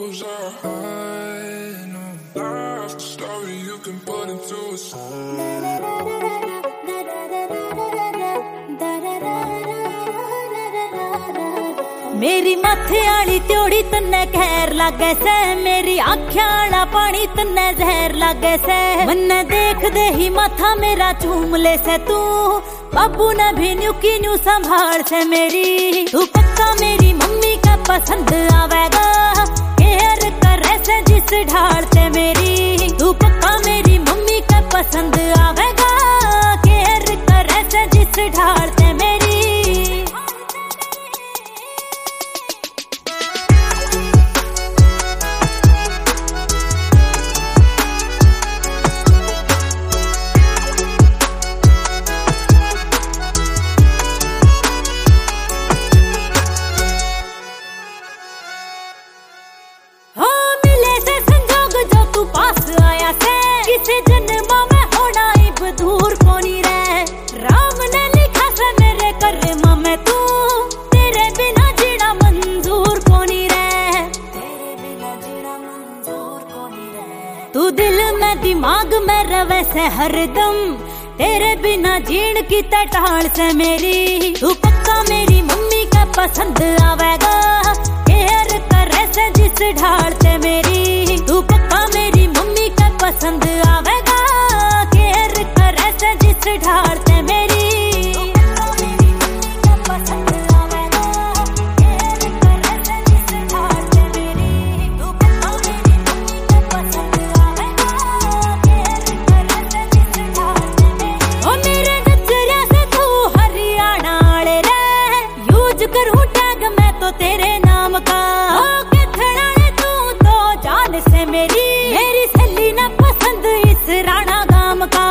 closer. I know life's a story you can put into a song. मेरी माथे आली त्योड़ी तन्ने खैर लागे से, मेरी आँखियां आला पानी तन्ने जहर लागे से। मन्ने देख दे ही माथा मेरा चूम ले से तू, बाबू ने भी न्यू की न्यू संभाल से मेरी। तू पक्का मेरी मम्मी का पसंद आवेगा, केयर करे से जिस ढाल से मेरी। तू पक्का मेरी मम्मी का पसंद आवेगा, केयर करे से जिस ढाल से मेरी। किसी जन्म में होना इब दूर कोनी रे, राम ने लिखा से मेरे कर्म में तू, तेरे बिना जीना मंजूर कोनी रे, तेरे बिना जीना मंजूर कोनी रे। तू दिल में दिमाग में रवे से हरदम, तेरे बिना जीण की तटाल से मेरी। तू पक्का मेरी मम्मी का पसंद आवेगा, केयर करे से जिस ढाल से मेरी। तू पक्का मेरी मम्मी का पसंद आवेगा, केयर करे से जिस ढाल से मेरी। करूं टैग मैं तो तेरे नाम का, के थड़ाने तू तो जान से मेरी। मेरी सहेली ने पसंद इस राणा गाम का,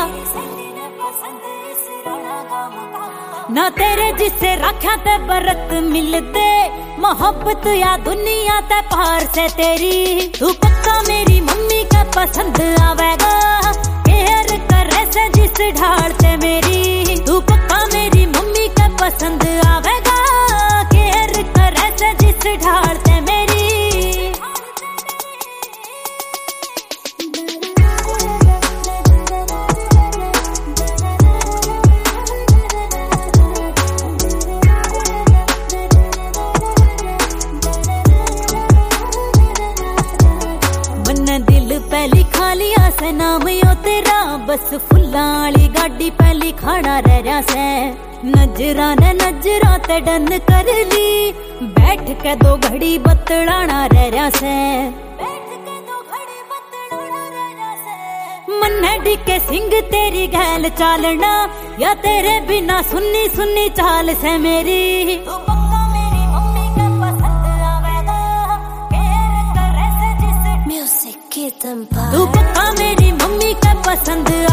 ना तेरे जिससे रखा ते बरत मिलते, मोहब्बत या दुनिया ते पार से तेरी। तू पक्का मेरी मम्मी का पसंद आवेगा, केयर करे से जिस ढाल से मेरी। तू पक्का मेरी मम्मी का पसंद आवेगा, जिस ढाल से मेरी। मन्ने दिल पहली खा लिया से नाम यो तेरा, बस फुल्लां वाली गाड़ी पहली खाना रह जा से। नजरा ने नजरा ते डन कर ली, बैठ के दो घड़ी बतलाना रह जा से। मन्ने डिके सिंह तेरी गैल चालना, या तेरे बिना सुन्नी सुन्नी चाल से मेरी। तू पक्का मेरी मम्मी का पसंद आवेगा, केयर करे से जिस म्यूजिक की तंपा। तू पक्का मेरी मम्मी का पसंद